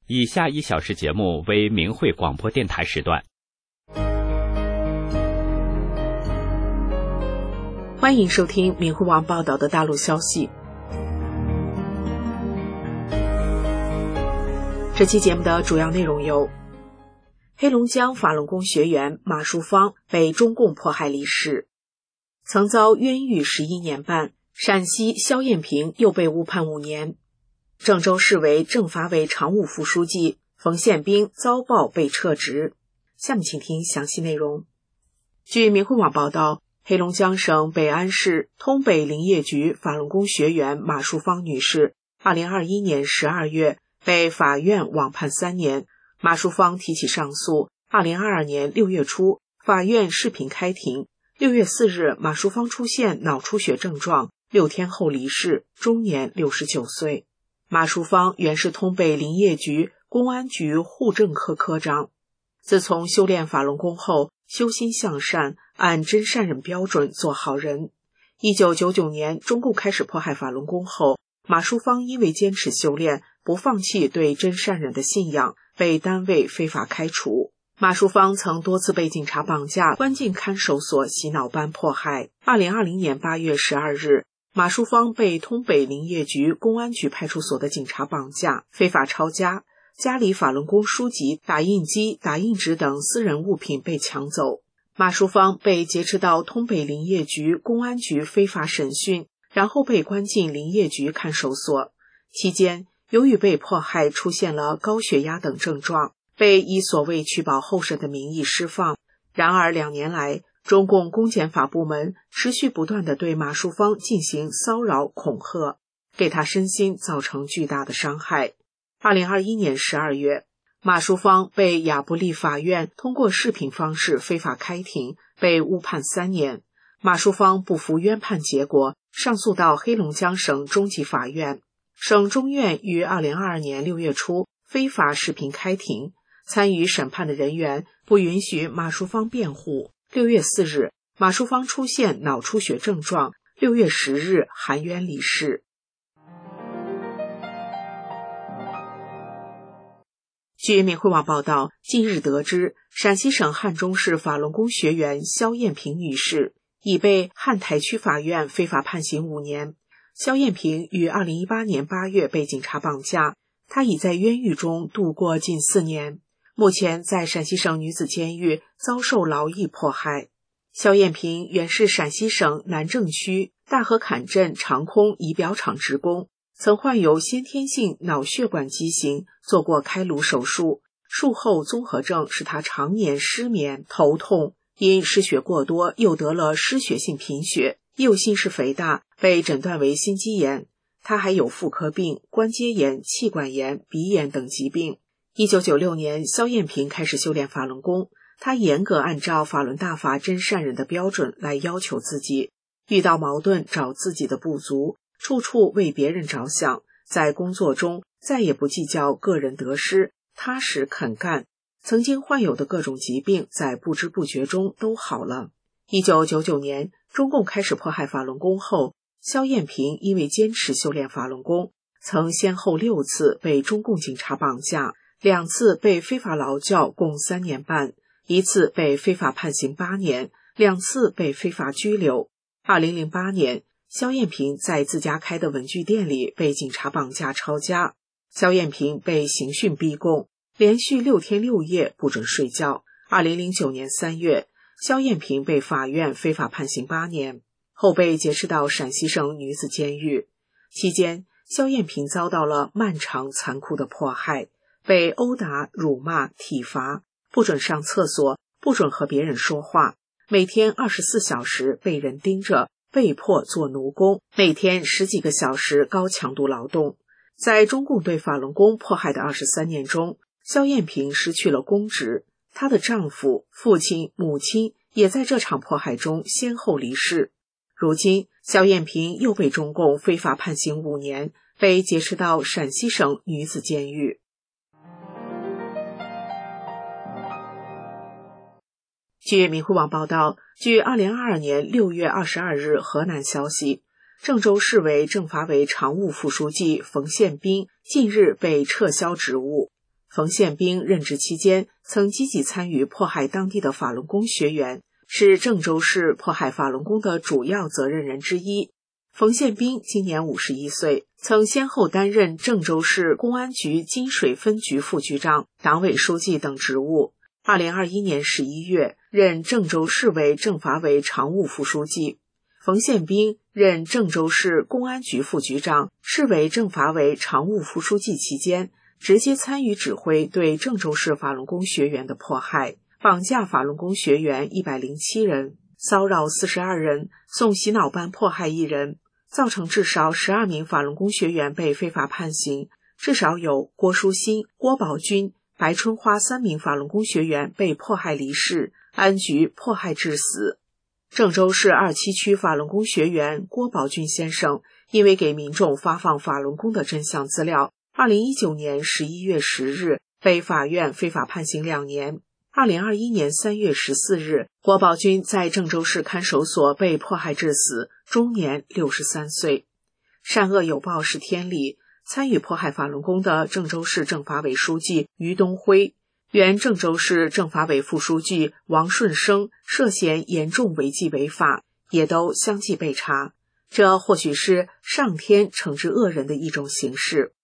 以下1小时节目为明慧广播电台时段。 欢迎收听明慧网报道的大陆消息。这期节目的主要内容有：黑龙江法轮功学员马淑芳被中共迫害离世；曾遭冤狱11年半，陕西肖艳萍又被误判5年；郑州市委政法委常务副书记冯宪兵遭曝被撤职。下面请听详细内容。据明慧网报道，黑龙江省北安市通北林业局法轮功学员马淑芳女士2021年12月被法院网判3年，马淑芳提起上诉。2022年6月初，法院视频开庭。6月4日，马淑芳出现脑出血症状，6天后离世，终年69岁。马淑芳原是通北林业局公安局户政科科长，自从修炼法轮功后，修心向善，按真善忍标准做好人。1999年，中共开始迫害法轮功后，马淑芳因为坚持修炼，不放弃对真善忍的信仰，被单位非法开除。马淑芳曾多次被警察绑架，关进看守所洗脑班迫害。2020年8月12日，马淑芳被通北林业局公安局派出所的警察绑架，非法抄家，家里法轮功书籍、打印机、打印纸等私人物品被抢走。马淑芳被劫持到通北林业局公安局非法审讯，然后被关进林业局看守所。期间，由于被迫害出现了高血压等症状，被以所谓取保候审的名义释放。然而2年来，中共公检法部门持续不断地对马淑芳进行骚扰恐吓，给她身心造成巨大的伤害。2021年12月，马淑芳被亚布力法院通过视频方式非法开庭，被误判3年。马淑芳不服冤判结果，上诉到黑龙江省中级法院。省中院于2022年6月初非法视频开庭，参与审判的人员不允许马淑芳辩护。6月4日，马淑芳出现脑出血症状，6月10日含冤离世。据明慧网报道，近日得知，陕西省汉中市法轮功学员肖艳萍女士已被汉台区法院非法判刑5年。肖艳萍于2018年8月被警察绑架，她已在冤狱中度过近4年，目前在陕西省女子监狱遭受劳役迫害。肖艳萍原是陕西省南郑区大河坎镇长空仪表厂职工，曾患有先天性脑血管畸形，做过开颅手术，术后综合症使她常年失眠、头痛，因失血过多又得了失血性贫血，右心室肥大，被诊断为心肌炎。她还有妇科病、关节炎、气管炎、鼻炎等疾病。1996年，肖艳萍开始修炼法轮功，她严格按照法轮大法真善忍的标准来要求自己，遇到矛盾找自己的不足，处处为别人着想，在工作中再也不计较个人得失，踏实肯干。曾经患有的各种疾病在不知不觉中都好了。1999年，中共开始迫害法轮功后，肖艳萍因为坚持修炼法轮功，曾先后6次被中共警察绑架，2次被非法劳教共3年半，1次被非法判刑8年，2次被非法拘留。2008年，肖艳萍在自家开的文具店里被警察绑架抄家，肖艳萍被刑讯逼供，连续6天6夜不准睡觉。2009年3月，肖艳萍被法院非法判刑8年，后被劫持到陕西省女子监狱。期间，肖艳萍遭到了漫长残酷的迫害，被殴打、辱骂、体罚，不准上厕所，不准和别人说话，每天24小时被人盯着，被迫做奴工，每天10几个小时高强度劳动。在中共对法轮功迫害的23年中，肖艳萍失去了公职，她的丈夫、父亲、母亲也在这场迫害中先后离世。如今，肖艳萍又被中共非法判刑5年，被劫持到陕西省女子监狱。据明慧网报道，据2022年6月22日河南消息，郑州市委政法委常务副书记冯宪兵近日被撤销职务。 冯宪兵任职期间曾积极参与迫害当地的法轮功学员，是郑州市迫害法轮功的主要责任人之一。冯宪兵今年51岁，曾先后担任郑州市公安局金水分局副局长、党委书记等职务。2021年11月，任郑州市委政法委常务副书记。冯宪兵任郑州市公安局副局长、市委政法委常务副书记期间，直接参与指挥对郑州市法轮功学员的迫害，绑架法轮功学员107人，骚扰42人，送洗脑班迫害1人，造成至少12名法轮功学员被非法判刑，至少有郭书新、郭宝军、白春花3名法轮功学员被迫害离世，安局迫害致死。郑州市27区法轮功学员郭宝军先生因为给民众发放法轮功的真相资料，2019年11月10日被法院非法判刑2年。2021年3月14日，郭宝军在郑州市看守所被迫害致死，终年63岁。善恶有报是天理，参与迫害法轮功的郑州市政法委书记于东辉、原郑州市政法委副书记王顺生涉嫌严重违纪违法，也都相继被查。这或许是上天惩治恶人的一种形式。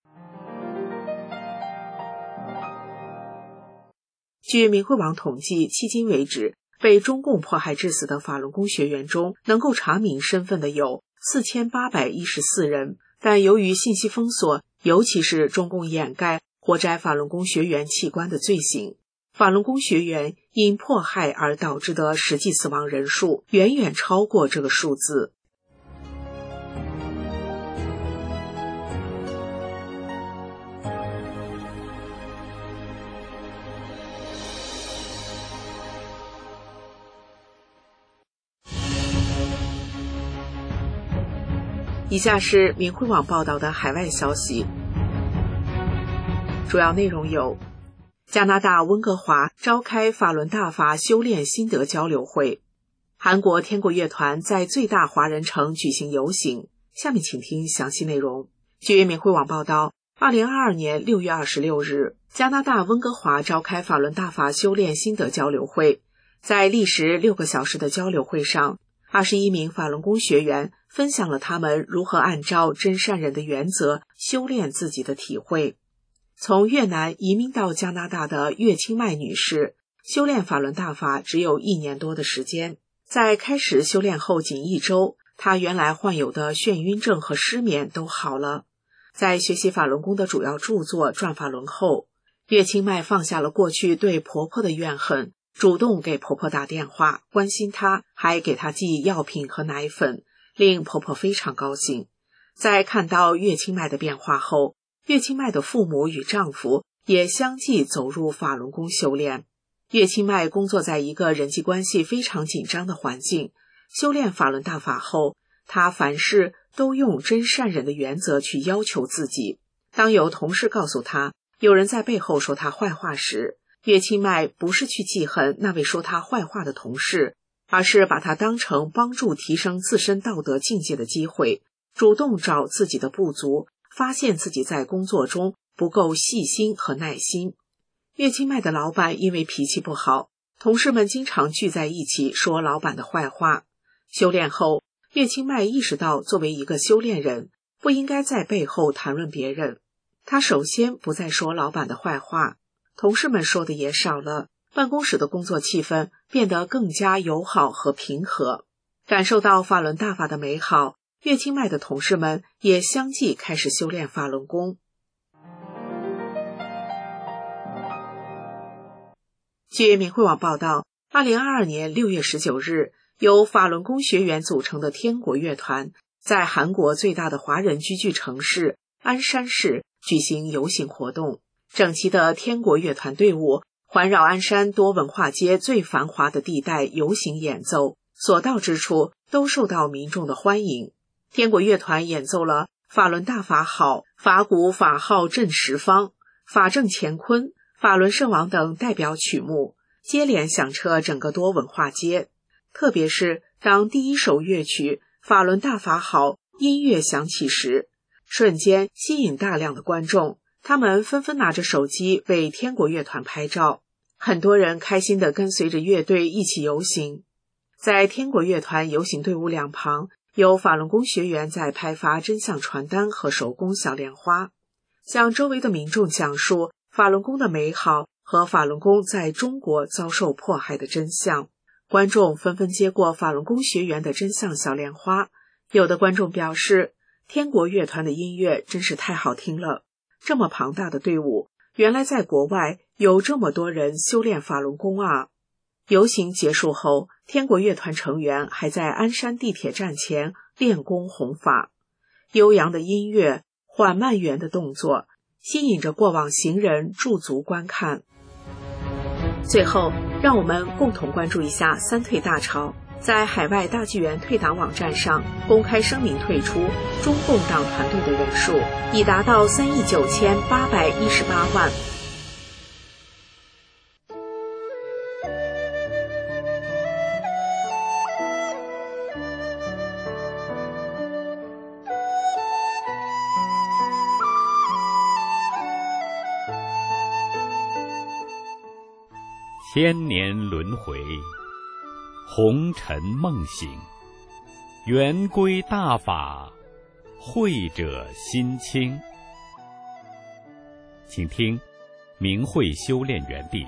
据明慧网统计，迄今为止，被中共迫害致死的法轮功学员中，能够查明身份的有4814人，但由于信息封锁，尤其是中共掩盖活摘法轮功学员器官的罪行，法轮功学员因迫害而导致的实际死亡人数远远超过这个数字。以下是明慧网报道的海外消息，主要内容有：加拿大温哥华召开法轮大法修炼心得交流会，韩国天国乐团在最大华人城举行游行。下面请听详细内容。据明慧网报道，2022年6月26日，加拿大温哥华召开法轮大法修炼心得交流会。在历时6个小时的交流会上，21名法轮功学员分享了他们如何按照真善忍的原则修炼自己的体会。从越南移民到加拿大的岳清迈女士，修炼法轮大法只有1年多的时间。在开始修炼后仅1周，她原来患有的眩晕症和失眠都好了。在学习法轮功的主要著作《转法轮》后，岳清迈放下了过去对婆婆的怨恨，主动给婆婆打电话关心她，还给她寄药品和奶粉，令婆婆非常高兴。在看到岳清迈的变化后，岳清迈的父母与丈夫也相继走入法轮功修炼。岳清迈工作在一个人际关系非常紧张的环境，修炼法轮大法后，她凡事都用真善忍的原则去要求自己。当有同事告诉她有人在背后说她坏话时，岳清迈不是去记恨那位说她坏话的同事，而是把它当成帮助提升自身道德境界的机会，主动找自己的不足，发现自己在工作中不够细心和耐心。岳清迈的老板因为脾气不好，同事们经常聚在一起说老板的坏话。修炼后，岳清迈意识到作为一个修炼人，不应该在背后谈论别人。他首先不再说老板的坏话，同事们说的也少了，办公室的工作气氛变得更加友好和平和。感受到法轮大法的美好，岳清迈的同事们也相继开始修炼法轮功。据明慧网报道，2022年6月19日，由法轮功学员组成的天国乐团在韩国最大的华人居住城市鞍山市举行游行活动。整齐的天国乐团队伍环绕鞍山多文化街最繁华的地带游行演奏，所到之处都受到民众的欢迎。天国乐团演奏了法轮大法好、法鼓法号震十方、法正乾坤、法轮圣王等代表曲目，接连响彻整个多文化街。特别是当第一首乐曲法轮大法好音乐响起时，瞬间吸引大量的观众， 他们纷纷拿着手机为天国乐团拍照，很多人开心地跟随着乐队一起游行。在天国乐团游行队伍两旁，有法轮功学员在派发真相传单和手工小莲花，向周围的民众讲述法轮功的美好和法轮功在中国遭受迫害的真相。观众纷纷接过法轮功学员的真相小莲花，有的观众表示，天国乐团的音乐真是太好听了，这么庞大的队伍，原来在国外有这么多人修炼法轮功啊。游行结束后，天国乐团成员还在鞍山地铁站前练功弘法，悠扬的音乐，缓慢圆的动作，吸引着过往行人驻足观看。最后，让我们共同关注一下三退大潮。在海外大纪元退党网站上公开声明退出中共党团队的人数已达到3.91818万。 千年轮回，红尘梦醒，圆归大法，慧者心清。请听明慧修炼园地。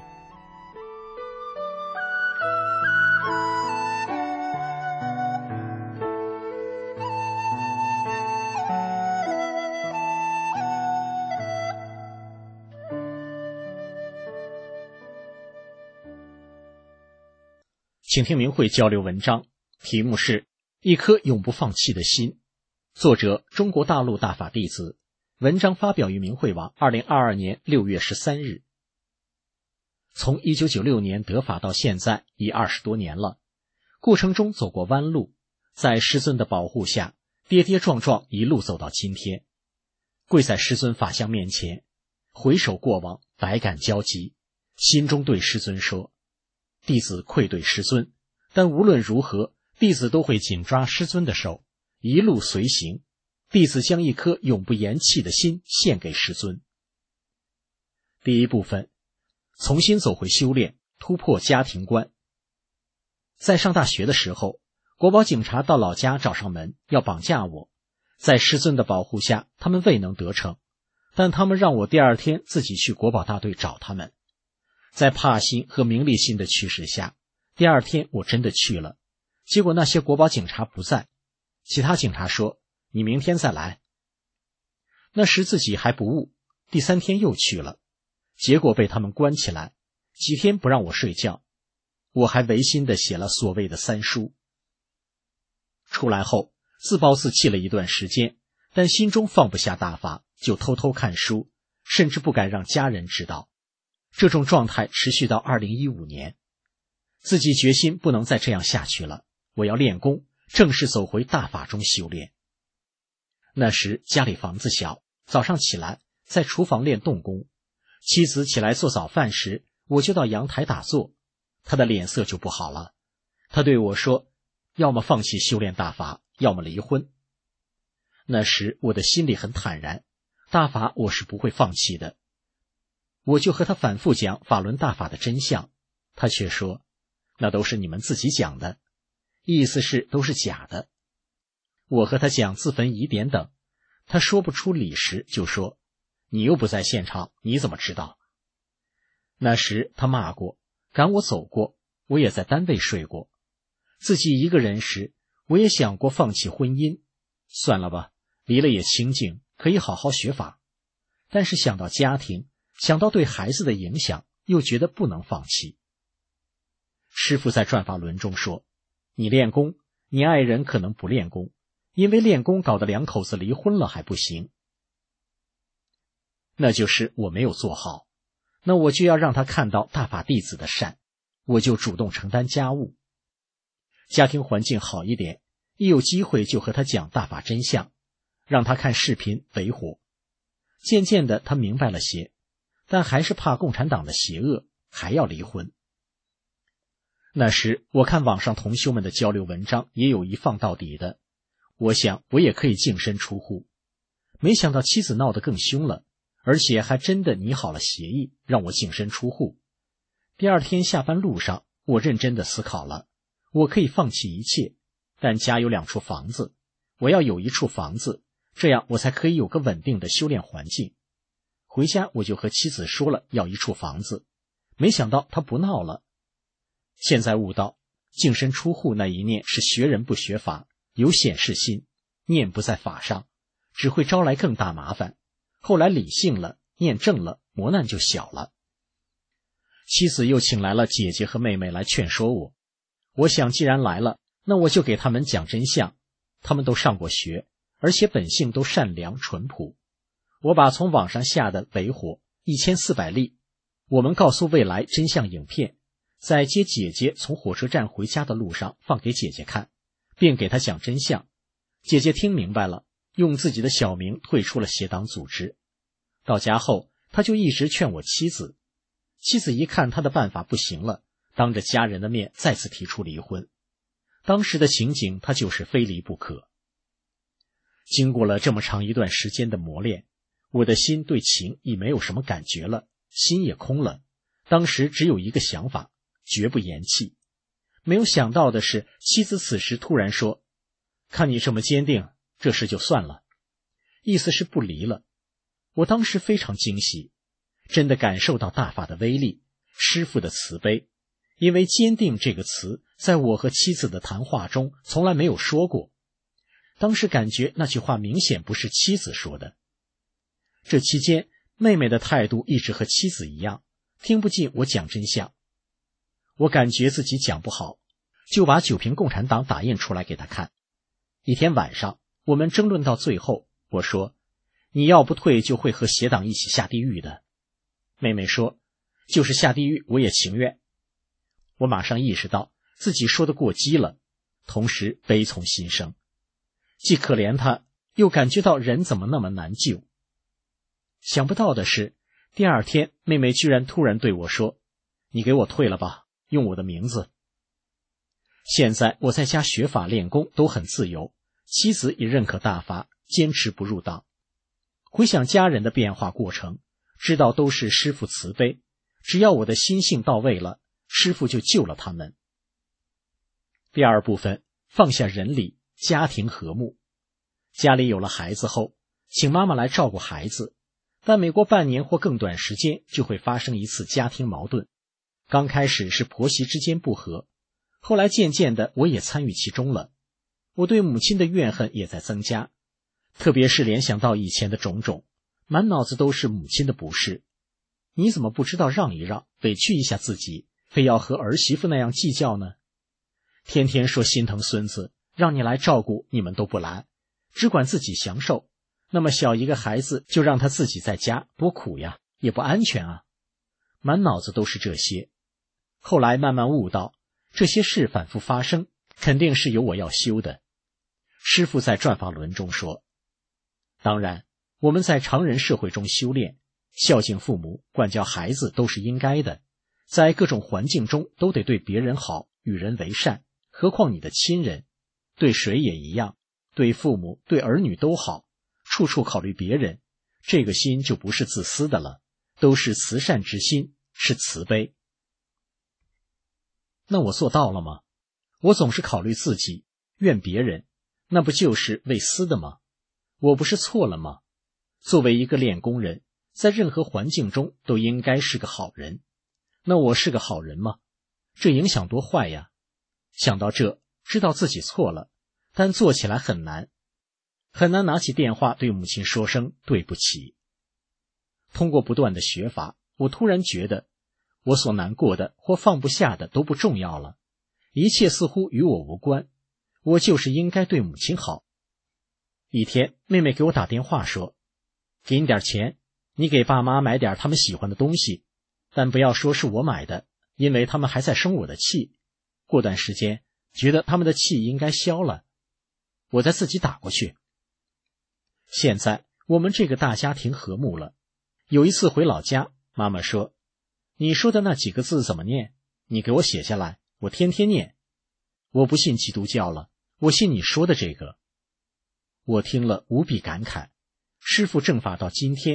请听明慧交流文章，题目是《一颗永不放弃的心》，作者中国大陆大法弟子，文章发表于明慧网2022年6月13日。从1996年得法到现在已20多年了，过程中走过弯路，在师尊的保护下跌跌撞撞一路走到今天，跪在师尊法像面前，回首过往，百感交集，心中对师尊说，弟子愧对师尊，但无论如何，弟子都会紧抓师尊的手，一路随行。弟子将一颗永不言弃的心献给师尊。第一部分，重新走回修炼，突破家庭观。在上大学的时候，国保警察到老家找上门，要绑架我。在师尊的保护下，他们未能得逞，但他们让我第二天自己去国保大队找他们。在怕心和名利心的驱使下，第二天我真的去了，结果那些国保警察不在，其他警察说，你明天再来。那时自己还不悟，第三天又去了，结果被他们关起来，几天不让我睡觉，我还违心地写了所谓的3书。出来后自暴自弃了一段时间，但心中放不下大法，就偷偷看书，甚至不敢让家人知道。这种状态持续到2015年，自己决心不能再这样下去了，我要练功，正式走回大法中修炼。那时家里房子小，早上起来在厨房练动功，妻子起来做早饭时，我就到阳台打坐，她的脸色就不好了。她对我说，要么放弃修炼大法，要么离婚。那时我的心里很坦然，大法我是不会放弃的。我就和他反复讲法轮大法的真相，他却说，那都是你们自己讲的，意思是都是假的。我和他讲自焚疑点等，他说不出理时就说，你又不在现场，你怎么知道？那时他骂过，赶我走过，我也在单位睡过。自己一个人时，我也想过放弃婚姻，算了吧，离了也清静，可以好好学法。但是想到家庭，想到对孩子的影响，又觉得不能放弃。师父在转法轮中说，你练功，你爱人可能不练功，因为练功搞得2口子离婚了还不行。那就是我没有做好，那我就要让他看到大法弟子的善，我就主动承担家务。家庭环境好一点，一有机会就和他讲大法真相，让他看视频维护。渐渐的他明白了些，但还是怕共产党的邪恶，还要离婚。那时我看网上同修们的交流文章，也有一放到底的，我想我也可以净身出户。没想到妻子闹得更凶了， 而且还真的拟好了协议，让我净身出户。第二天下班路上，我认真的思考了，我可以放弃一切，但家有2处房子，我要有1处房子，这样我才可以有个稳定的修炼环境。回家我就和妻子说了要1处房子，没想到她不闹了。现在悟到，净身出户那一念是学人不学法，有显示心，念不在法上，只会招来更大麻烦。后来理性了，念正了，磨难就小了。妻子又请来了姐姐和妹妹来劝说我，我想既然来了，那我就给他们讲真相。他们都上过学，而且本性都善良淳朴。我把从网上下的维火1400粒，我们告诉未来真相影片，在接姐姐从火车站回家的路上放给姐姐看，并给她讲真相。姐姐听明白了，用自己的小名退出了邪党组织。到家后，她就一直劝我妻子。妻子一看她的办法不行了，当着家人的面再次提出离婚。当时的情景，她就是非离不可。经过了这么长一段时间的磨练，我的心对情已没有什么感觉了，心也空了。当时只有一个想法，绝不言弃。没有想到的是，妻子此时突然说，看你这么坚定，这事就算了，意思是不离了。我当时非常惊喜，真的感受到大法的威力，师父的慈悲。因为坚定这个词在我和妻子的谈话中从来没有说过，当时感觉那句话明显不是妻子说的。这期间，妹妹的态度一直和妻子一样，听不进我讲真相。我感觉自己讲不好，就把9瓶共产党打印出来给她看。一天晚上，我们争论到最后，我说，你要不退就会和邪党一起下地狱的。妹妹说，就是下地狱我也情愿。我马上意识到自己说的过激了，同时悲从心生，既可怜他，又感觉到人怎么那么难救。想不到的是，第二天妹妹居然突然对我说，你给我退了吧，用我的名字。现在我在家学法练功都很自由，妻子也认可大法，坚持不入党。回想家人的变化过程，知道都是师父慈悲，只要我的心性到位了，师父就救了他们。第二部分，放下人理，家庭和睦。家里有了孩子后，请妈妈来照顾孩子，但每过半年或更短时间就会发生一次家庭矛盾。刚开始是婆媳之间不和，后来渐渐的我也参与其中了。我对母亲的怨恨也在增加，特别是联想到以前的种种，满脑子都是母亲的不是。你怎么不知道让一让，委屈一下自己，非要和儿媳妇那样计较呢？天天说心疼孙子，让你来照顾，你们都不来，只管自己享受。那么小一个孩子就让他自己在家，多苦呀，也不安全啊。满脑子都是这些。后来慢慢悟到，这些事反复发生，肯定是有我要修的。师父在转法轮中说，当然我们在常人社会中修炼，孝敬父母，管教孩子都是应该的，在各种环境中都得对别人好，与人为善，何况你的亲人，对谁也一样，对父母对儿女都好，处处考虑别人，这个心就不是自私的了，都是慈善之心，是慈悲。那我做到了吗？我总是考虑自己，怨别人，那不就是为私的吗？我不是错了吗？作为一个练功人，在任何环境中都应该是个好人。那我是个好人吗？这影响多坏呀！想到这，知道自己错了，但做起来很难，很难拿起电话对母亲说声对不起。通过不断的学法，我突然觉得，我所难过的或放不下的都不重要了，一切似乎与我无关，我就是应该对母亲好。一天，妹妹给我打电话说，给你点钱，你给爸妈买点他们喜欢的东西，但不要说是我买的，因为他们还在生我的气，过段时间觉得他们的气应该消了，我再自己打过去。现在我们这个大家庭和睦了。有一次回老家，妈妈说，你说的那几个字怎么念？你给我写下来，我天天念。我不信基督教了，我信你说的这个。我听了无比感慨，师父正法到今天，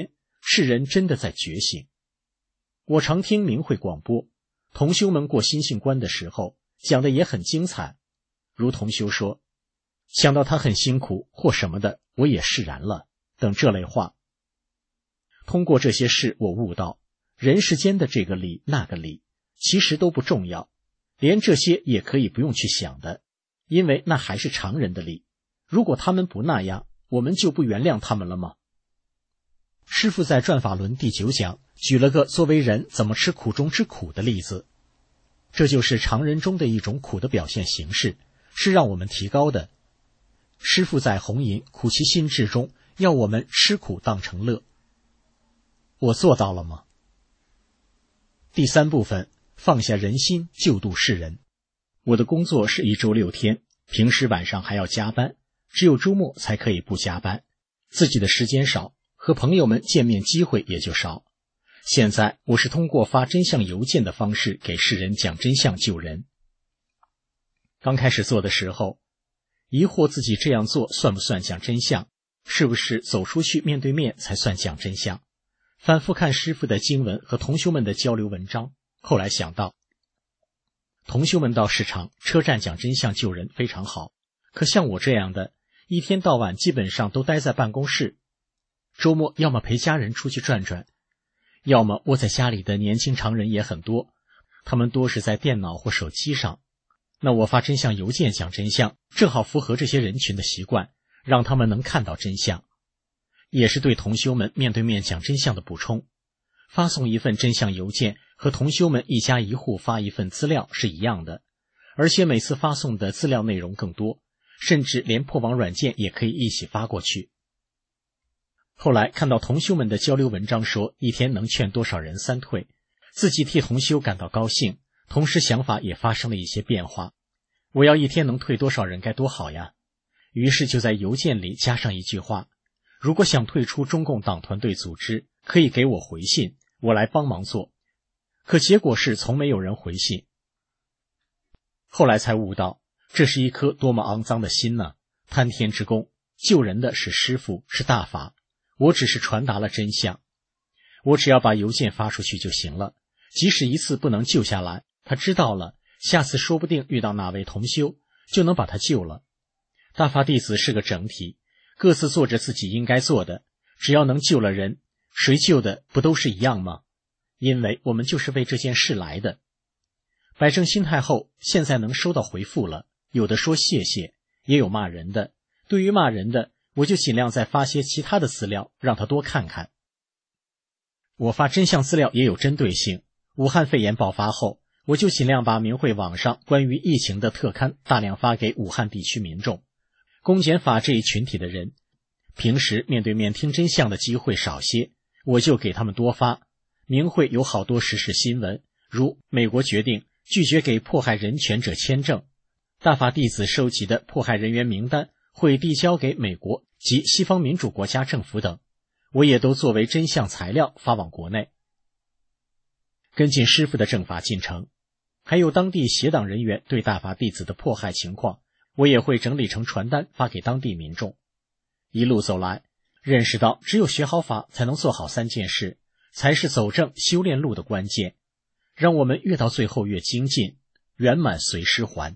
世人真的在觉醒。我常听明慧广播，同修们过心性关的时候讲的也很精彩，如同修说，想到他很辛苦或什么的，我也释然了等这类话。通过这些事，我悟到人世间的这个理那个理其实都不重要，连这些也可以不用去想的，因为那还是常人的理。如果他们不那样，我们就不原谅他们了吗？师父在转法轮第9讲举了个作为人怎么吃苦中之苦的例子，这就是常人中的一种苦的表现形式，是让我们提高的。师父在弘引苦其心志中要我们吃苦当成乐，我做到了吗？第3部分，放下人心，救度世人。我的工作是1周6天，平时晚上还要加班，只有周末才可以不加班，自己的时间少，和朋友们见面机会也就少。现在我是通过发真相邮件的方式给世人讲真相救人。刚开始做的时候，疑惑自己这样做算不算讲真相，是不是走出去面对面才算讲真相。反复看师父的经文和同修们的交流文章，后来想到，同修们到市场、车站讲真相救人非常好，可像我这样的，一天到晚基本上都待在办公室，周末要么陪家人出去转转，要么窝在家里的年轻常人也很多，他们多是在电脑或手机上。那我发真相邮件讲真相，正好符合这些人群的习惯，让他们能看到真相，也是对同修们面对面讲真相的补充。发送一份真相邮件和同修们一家一户发一份资料是一样的，而且每次发送的资料内容更多，甚至连破网软件也可以一起发过去。后来看到同修们的交流文章说一天能劝多少人3退，自己替同修感到高兴，同时想法也发生了一些变化，我要一天能退多少人该多好呀。于是就在邮件里加上一句话，如果想退出中共党团队组织，可以给我回信，我来帮忙做。可结果是从没有人回信。后来才悟到，这是一颗多么肮脏的心呢！贪天之功，救人的是师父，是大法，我只是传达了真相。我只要把邮件发出去就行了，即使一次不能救下来，他知道了，下次说不定遇到哪位同修，就能把他救了。大法弟子是个整体，各自做着自己应该做的，只要能救了人，谁救的不都是一样吗？因为我们就是为这件事来的。摆正心态后，现在能收到回复了，有的说谢谢，也有骂人的。对于骂人的，我就尽量再发些其他的资料，让他多看看。我发真相资料也有针对性，武汉肺炎爆发后，我就尽量把明慧网上关于疫情的特刊大量发给武汉地区民众。公检法这一群体的人，平时面对面听真相的机会少些，我就给他们多发。明慧有好多时事新闻，如美国决定拒绝给迫害人权者签证，大法弟子收集的迫害人员名单会递交给美国及西方民主国家政府等，我也都作为真相材料发往国内。跟进师父的正法进程，还有当地邪党人员对大法弟子的迫害情况，我也会整理成传单发给当地民众。一路走来，认识到只有学好法才能做好3件事，才是走正修炼路的关键，让我们越到最后越精进，圆满随师还。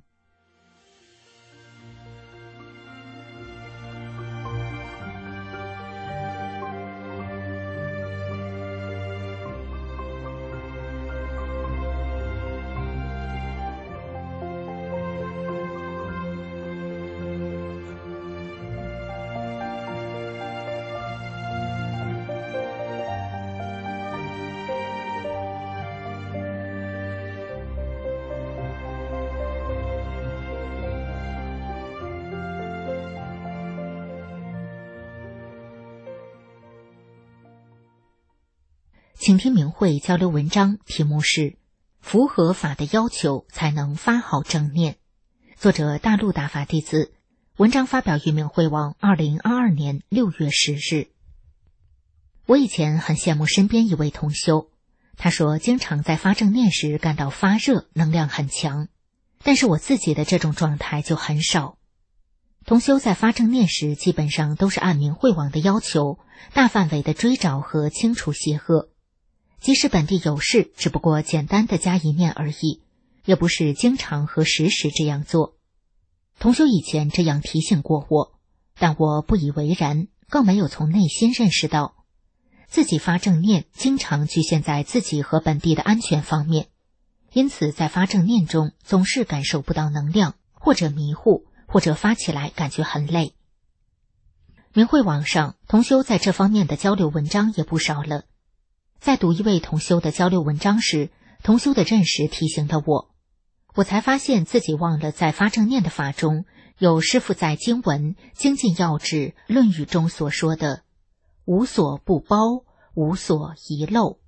请听明慧交流文章，题目是符合法的要求才能发好正念，作者大陆大法弟子，文章发表于明慧网2022年6月10日。我以前很羡慕身边一位同修，他说经常在发正念时感到发热，能量很强，但是我自己的这种状态就很少。 同修在发正念时，基本上都是按明慧网的要求，大范围的追找和清除邪恶。即使本地有事，只不过简单的加一念而已，也不是经常和时时这样做。同修以前这样提醒过我，但我不以为然，更没有从内心认识到，自己发正念经常局限在自己和本地的安全方面，因此在发正念中总是感受不到能量，或者迷糊，或者发起来感觉很累。明慧网上同修在这方面的交流文章也不少了。在读一位同修的交流文章时，同修的认识提醒了我才发现自己忘了在发正念的法中有师父在经文精进要旨论语中所说的无所不包，无所遗漏。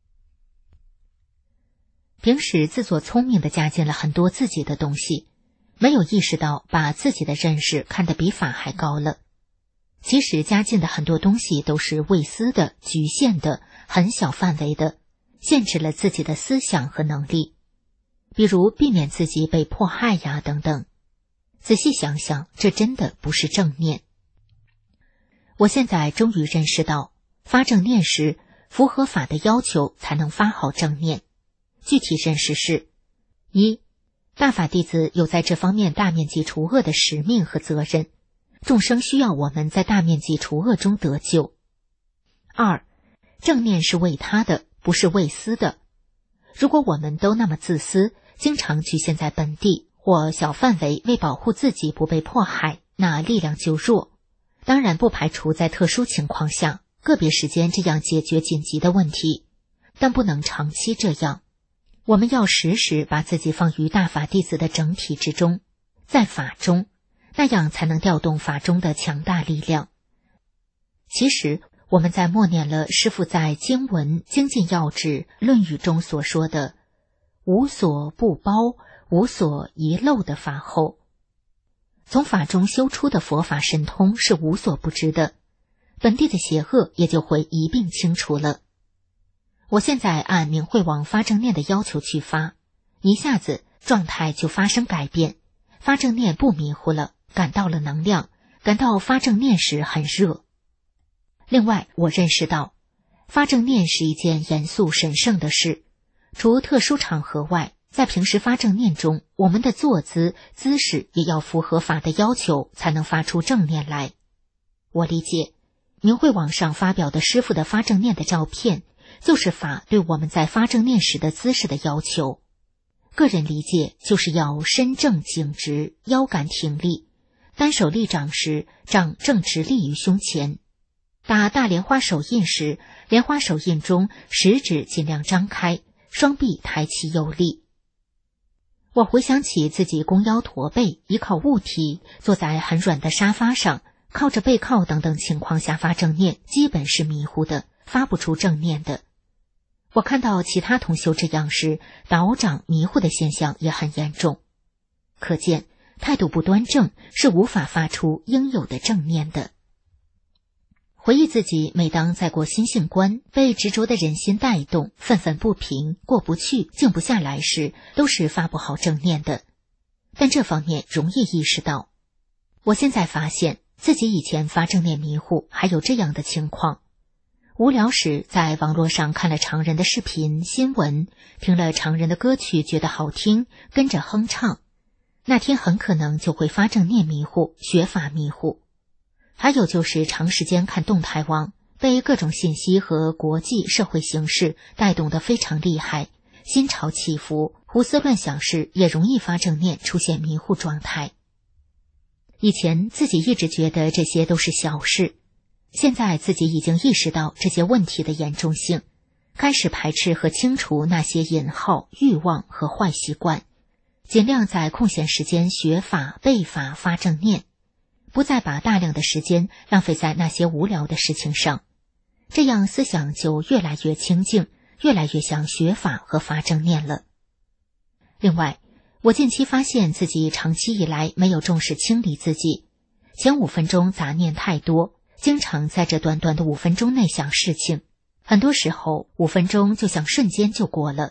平时自作聪明地加进了很多自己的东西，没有意识到把自己的认识看得比法还高了。其实加进的很多东西都是未思的、局限的、很小范围的，限制了自己的思想和能力。比如避免自己被迫害呀等等。仔细想想，这真的不是正念。我现在终于认识到，发正念时符合法的要求才能发好正念。具体认识是：一、大法弟子有在这方面大面积除恶的使命和责任，众生需要我们在大面积除恶中得救。二、正念是为他的，不是为私的。如果我们都那么自私，经常局限在本地或小范围为保护自己不被迫害，那力量就弱。当然不排除在特殊情况下，个别时间这样解决紧急的问题，但不能长期这样。我们要时时把自己放于大法弟子的整体之中，在法中，那样才能调动法中的强大力量。其实我们在默念了师父在经文精进要旨论语中所说的无所不包，无所遗漏的法后，从法中修出的佛法神通是无所不知的，本地的邪恶也就会一并清除了。我现在按明慧网发正念的要求去发，一下子状态就发生改变，发正念不迷糊了，感到了能量，感到发正念时很热。另外我认识到，发正念是一件严肃神圣的事，除特殊场合外，在平时发正念中，我们的坐姿姿势也要符合法的要求，才能发出正念来。我理解明慧网上发表的师父的发正念的照片，就是法对我们在发正念时的姿势的要求。个人理解就是要身正颈直，腰杆挺立，单手立掌时，掌正直立于胸前。打大莲花手印时，莲花手印中食指尽量张开，双臂抬起有力。我回想起自己弓腰驼背，依靠物体，坐在很软的沙发上，靠着背靠等等情况下发正念，基本是迷糊的，发不出正念的。我看到其他同修这样时，倒掌迷糊的现象也很严重。可见态度不端正是无法发出应有的正念的。回忆自己每当在过心性关，被执着的人心带动，愤愤不平，过不去，静不下来时，都是发不好正念的。但这方面容易意识到。我现在发现自己以前发正念迷糊，还有这样的情况。无聊时在网络上看了常人的视频、新闻，听了常人的歌曲觉得好听，跟着哼唱，那天很可能就会发正念迷糊，学法迷糊。还有就是长时间看动态网，被各种信息和国际社会形势带动得非常厉害，心潮起伏，胡思乱想时也容易发正念，出现迷糊状态。以前自己一直觉得这些都是小事，现在自己已经意识到这些问题的严重性，开始排斥和清除那些引号、欲望和坏习惯，尽量在空闲时间学法、背法、发正念，不再把大量的时间浪费在那些无聊的事情上，这样思想就越来越清净，越来越像学法和发正念了。另外，我近期发现自己长期以来没有重视清理自己，前5分钟杂念太多，经常在这短短的5分钟内想事情，很多时候5分钟就像瞬间就过了，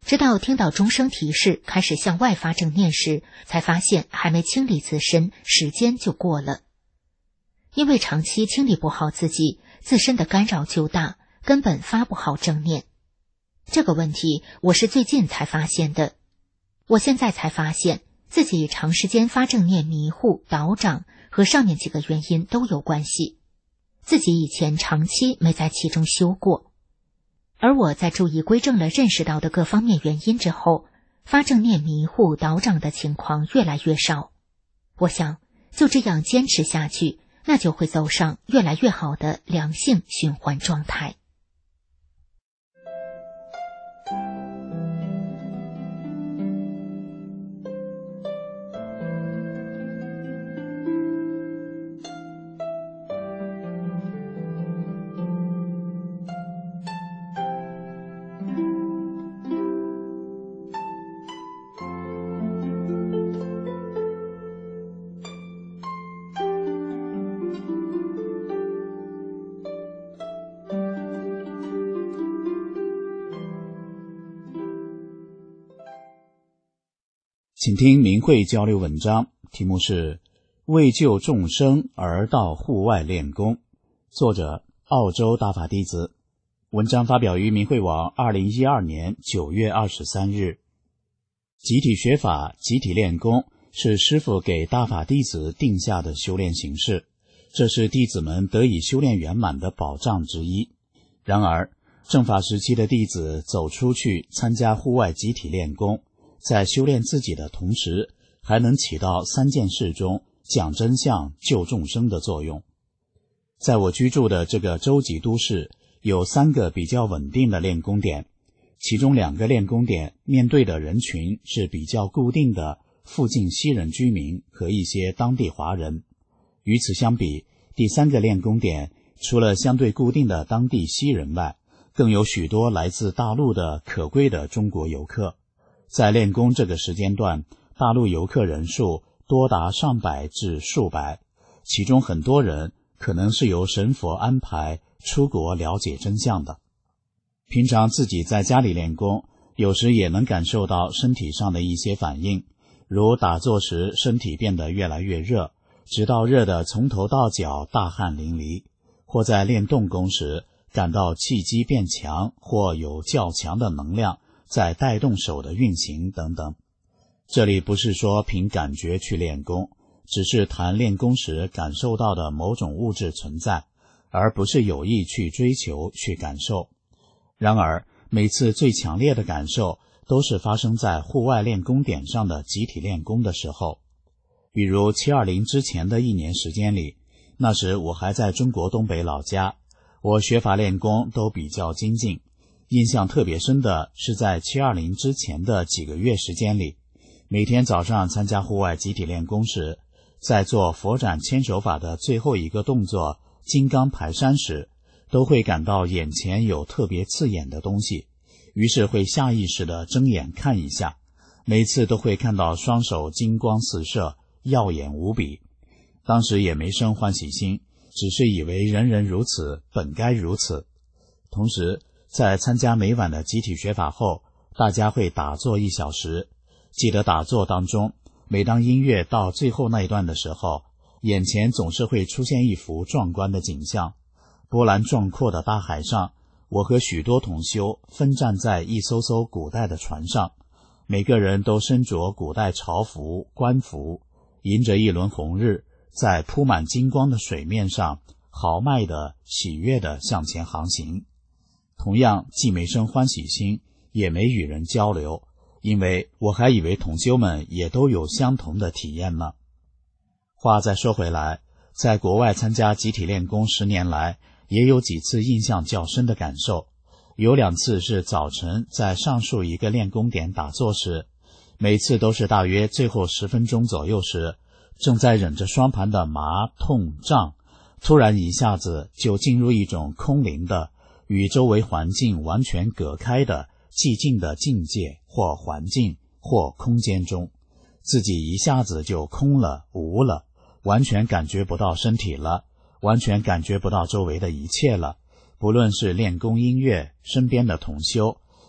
直到听到钟声提示开始向外发正念时，才发现还没清理自身，时间就过了。因为长期清理不好自己，自身的干扰就大，根本发不好正念。这个问题我是最近才发现的。我现在才发现自己长时间发正念迷糊倒掌和上面几个原因都有关系，自己以前长期没在其中修过。而我在注意归正了认识到的各方面原因之后，发正念迷糊倒掌的情况越来越少。我想就这样坚持下去，那就会走上越来越好的良性循环状态。 请听明慧交流文章，题目是为救众生而到户外练功，作者澳洲大法弟子。文章发表于明慧网2012年9月23日。集体学法、集体练功是师父给大法弟子定下的修炼形式，这是弟子们得以修炼圆满的保障之一。然而，正法时期的弟子走出去参加户外集体练功，在修炼自己的同时，还能起到3件事中讲真相、救众生的作用。在我居住的这个州级都市，有3个比较稳定的练功点，其中2个练功点面对的人群是比较固定的附近西人居民和一些当地华人。与此相比，第3个练功点除了相对固定的当地西人外，更有许多来自大陆的可贵的中国游客。在练功这个时间段，大陆游客人数多达上百至数百，其中很多人可能是由神佛安排出国了解真相的。平常自己在家里练功，有时也能感受到身体上的一些反应，如打坐时身体变得越来越热，直到热得从头到脚大汗淋漓，或在练动功时感到气机变强，或有较强的能量在带动手的运行等等。这里不是说凭感觉去练功，只是谈练功时感受到的某种物质存在，而不是有意去追求去感受。然而每次最强烈的感受都是发生在户外练功点上的集体练功的时候。比如720之前的1年时间里，那时我还在中国东北老家，我学法练功都比较精进。印象特别深的是在720之前的几个月时间里，每天早上参加户外集体练功时，在做佛展千手法的最后一个动作金刚排山时，都会感到眼前有特别刺眼的东西，于是会下意识地睁眼看一下，每次都会看到双手金光四射，耀眼无比。当时也没生欢喜心，只是以为人人如此，本该如此。同时在参加每晚的集体学法后，大家会打坐1小时。记得打坐当中，每当音乐到最后那一段的时候，眼前总是会出现一幅壮观的景象。波澜壮阔的大海上，我和许多同修分站在一艘艘古代的船上，每个人都身着古代朝服、官服，迎着一轮红日，在铺满金光的水面上豪迈的、喜悦的向前航行。同样既没生欢喜心，也没与人交流，因为我还以为同修们也都有相同的体验呢。话再说回来，在国外参加集体练功10年来，也有几次印象较深的感受。有2次是早晨在上述一个练功点打坐时，每次都是大约最后10分钟左右时，正在忍着双盘的麻、痛、胀，突然一下子就进入一种空灵的、与周围环境完全隔开的寂静的境界或环境或空间中，自己一下子就空了、无了，完全感觉不到身体了，完全感觉不到周围的一切了，不论是练功音乐、身边的同修，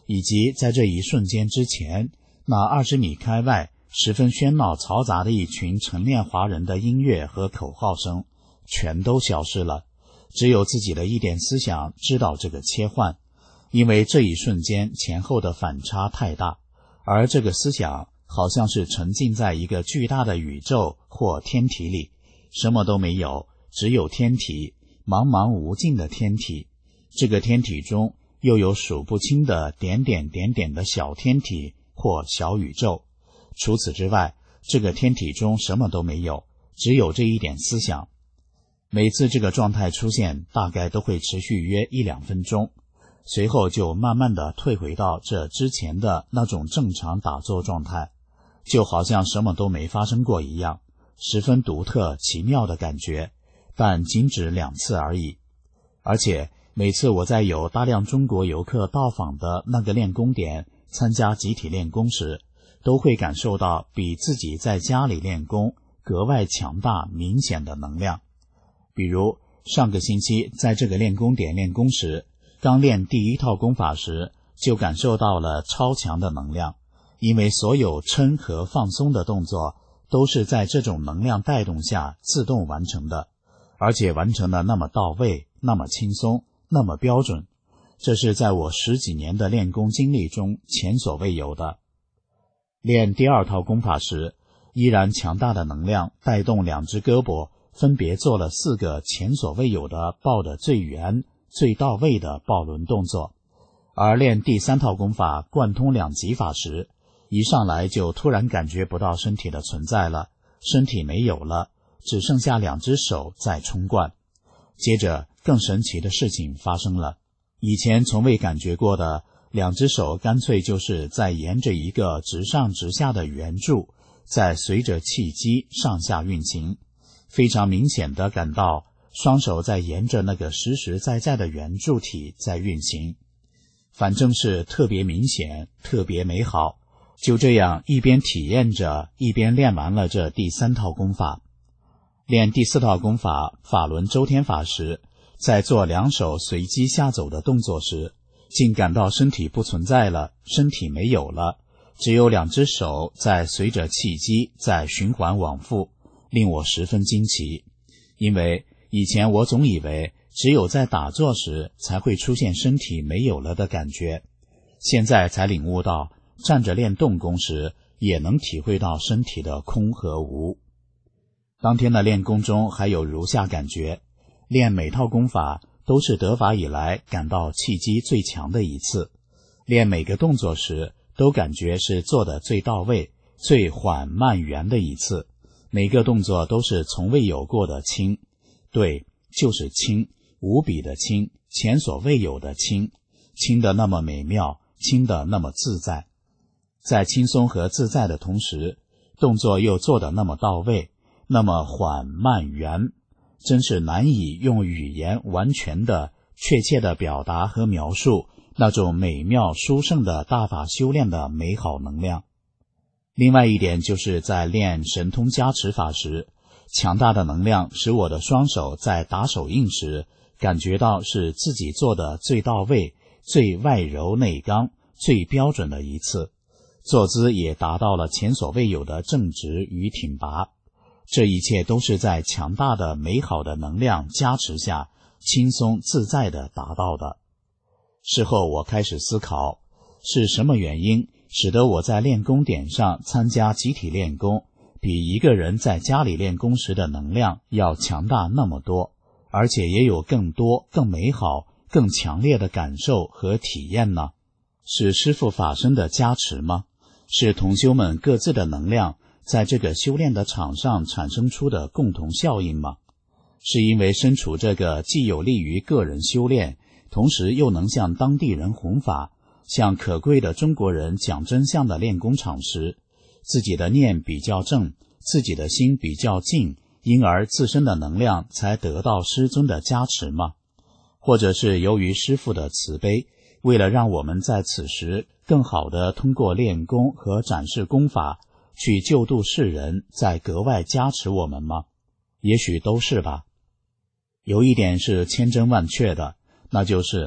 以及在这一瞬间之前，那20米开外十分喧闹嘈杂的一群晨练华人的音乐和口号声全都消失了，只有自己的一点思想知道这个切换，因为这一瞬间前后的反差太大，而这个思想好像是沉浸在一个巨大的宇宙或天体里，什么都没有，只有天体，茫茫无尽的天体，这个天体中又有数不清的点点点点的小天体或小宇宙。除此之外，这个天体中什么都没有，只有这一点思想。每次这个状态出现，大概都会持续约1-2分钟，随后就慢慢地退回到这之前的那种正常打坐状态，就好像什么都没发生过一样，十分独特奇妙的感觉，但仅止2次而已。而且每次我在有大量中国游客到访的那个练功点参加集体练功时，都会感受到比自己在家里练功格外强大明显的能量。比如上个星期在这个练功点练功时，刚练第1套功法时就感受到了超强的能量，因为所有撑和放松的动作都是在这种能量带动下自动完成的，而且完成的那么到位，那么轻松，那么标准，这是在我10几年的练功经历中前所未有的。练第2套功法时，依然强大的能量带动2只胳膊分别做了4个前所未有的抱得最圆最到位的抱轮动作。而练第3套功法贯通2极法时，一上来就突然感觉不到身体的存在了，身体没有了，只剩下2只手在冲贯。接着更神奇的事情发生了，以前从未感觉过的2只手干脆就是在沿着一个直上直下的圆柱，在随着气机上下运行，非常明显地感到双手在沿着那个实实在在的圆柱体在运行，反正是特别明显，特别美好。就这样一边体验着，一边练完了这第3套功法。练第4套功法法轮周天法时，在做2手随机下走的动作时，竟感到身体不存在了，身体没有了，只有2只手在随着气机在循环往复，令我十分惊奇。因为以前我总以为只有在打坐时才会出现身体没有了的感觉，现在才领悟到站着练动功时也能体会到身体的空和无。当天的练功中还有如下感觉，练每套功法都是得法以来感到气机最强的一次，练每个动作时都感觉是做得最到位最缓慢圆的一次，每个动作都是从未有过的轻，对，就是轻，无比的轻，前所未有的轻，轻得那么美妙，轻得那么自在。在轻松和自在的同时，动作又做得那么到位，那么缓慢圆，真是难以用语言完全的确切的表达和描述那种美妙殊胜的大法修炼的美好能量。另外一点就是在练神通加持法时，强大的能量使我的双手在打手印时感觉到是自己做的最到位最外柔内刚最标准的一次，坐姿也达到了前所未有的正直与挺拔，这一切都是在强大的美好的能量加持下轻松自在地达到的。事后我开始思考，是什么原因使得我在练功点上参加集体练功比一个人在家里练功时的能量要强大那么多，而且也有更多更美好更强烈的感受和体验呢？是师父法身的加持吗？是同修们各自的能量在这个修炼的场上产生出的共同效应吗？是因为身处这个既有利于个人修炼，同时又能向当地人弘法，向可贵的中国人讲真相的练功场时，自己的念比较正，自己的心比较静，因而自身的能量才得到师尊的加持吗？或者是由于师父的慈悲，为了让我们在此时更好地通过练功和展示功法去救度世人，再格外加持我们吗？也许都是吧。有一点是千真万确的，那就是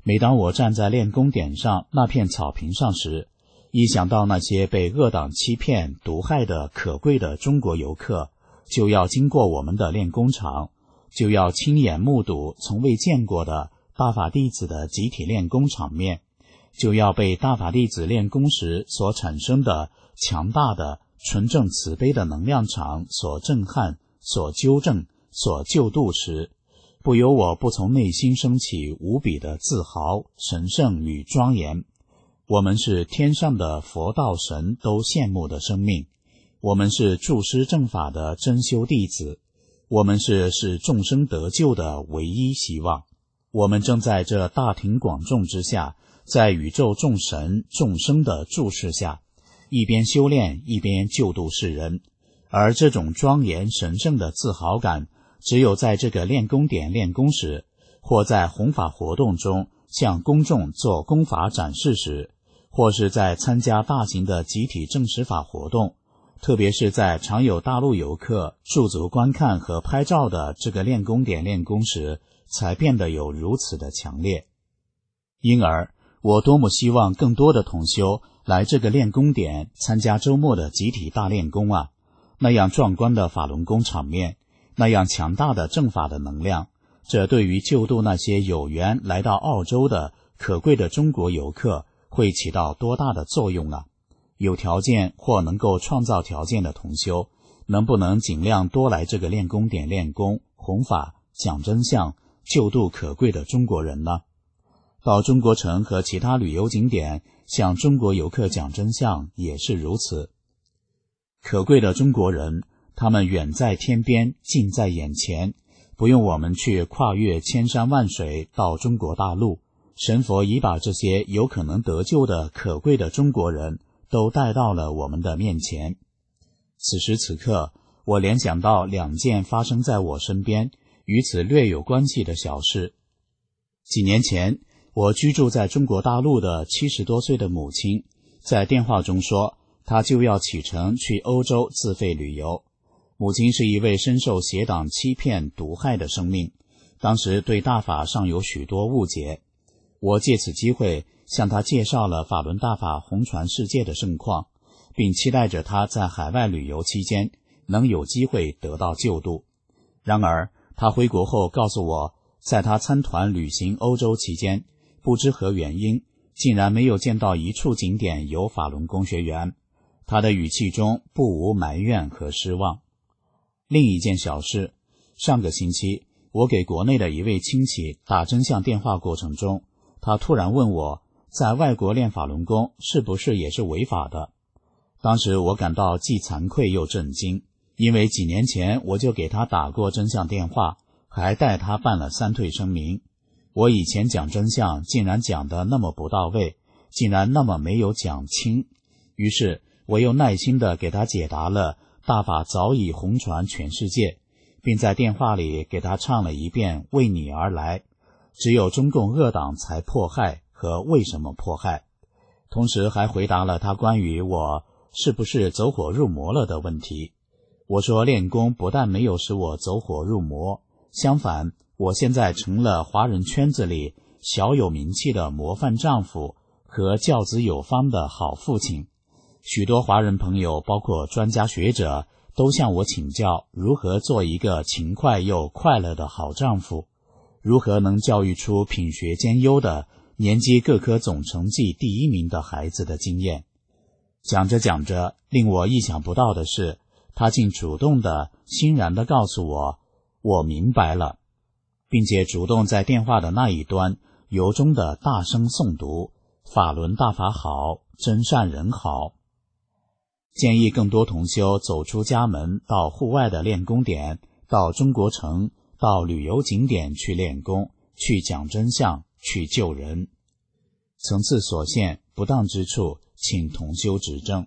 每当我站在练功点上那片草坪上时，一想到那些被恶党欺骗毒害的可贵的中国游客就要经过我们的练功场，就要亲眼目睹从未见过的大法弟子的集体练功场面，就要被大法弟子练功时所产生的强大的纯正慈悲的能量场所震撼、所纠正、所救度时，不由我不从内心升起无比的自豪、神圣与庄严。我们是天上的佛道神都羡慕的生命，我们是助师正法的真修弟子，我们是使众生得救的唯一希望。我们正在这大庭广众之下，在宇宙众神众生的注视下，一边修炼一边救度世人，而这种庄严神圣的自豪感，只有在这个练功点练功时，或在弘法活动中向公众做功法展示时，或是在参加大型的集体证实法活动，特别是在常有大陆游客驻足观看和拍照的这个练功点练功时，才变得有如此的强烈。因而我多么希望更多的同修来这个练功点参加周末的集体大练功啊！那样壮观的法轮功场面，那样强大的正法的能量，这对于救度那些有缘来到澳洲的可贵的中国游客会起到多大的作用啊！有条件或能够创造条件的同修，能不能尽量多来这个练功点练功、弘法、讲真相、救度可贵的中国人呢？到中国城和其他旅游景点向中国游客讲真相也是如此。可贵的中国人，他们远在天边，近在眼前，不用我们去跨越千山万水到中国大陆，神佛已把这些有可能得救的可贵的中国人都带到了我们的面前。此时此刻，我联想到两件发生在我身边与此略有关系的小事。几年前，我居住在中国大陆的70多岁的母亲在电话中说，她就要启程去欧洲自费旅游。母亲是一位深受邪党欺骗毒害的生命，当时对大法尚有许多误解。我借此机会向她介绍了法轮大法弘传世界的盛况，并期待着她在海外旅游期间能有机会得到救度。然而她回国后告诉我，在她参团旅行欧洲期间，不知何原因，竟然没有见到一处景点有法轮功学员。她的语气中不无埋怨和失望。另一件小事，上个星期我给国内的一位亲戚打真相电话过程中，他突然问我，在外国练法轮功是不是也是违法的？当时我感到既惭愧又震惊，因为几年前我就给他打过真相电话，还带他办了3退声明。我以前讲真相竟然讲得那么不到位，竟然那么没有讲清。于是我又耐心地给他解答了大法早已弘传全世界，并在电话里给他唱了一遍为你而来，只有中共恶党才迫害和为什么迫害，同时还回答了他关于我是不是走火入魔了的问题。我说练功不但没有使我走火入魔，相反，我现在成了华人圈子里小有名气的模范丈夫和教子有方的好父亲。许多华人朋友包括专家学者都向我请教如何做一个勤快又快乐的好丈夫，如何能教育出品学兼优的年级各科总成绩第1名的孩子的经验。讲着讲着，令我意想不到的是，他竟主动的欣然地告诉我，我明白了，并且主动在电话的那一端由衷的大声诵读法轮大法好，真善人好。建议更多同修走出家门，到户外的练功点，到中国城，到旅游景点去练功，去讲真相，去救人。层次所限，不当之处，请同修指正。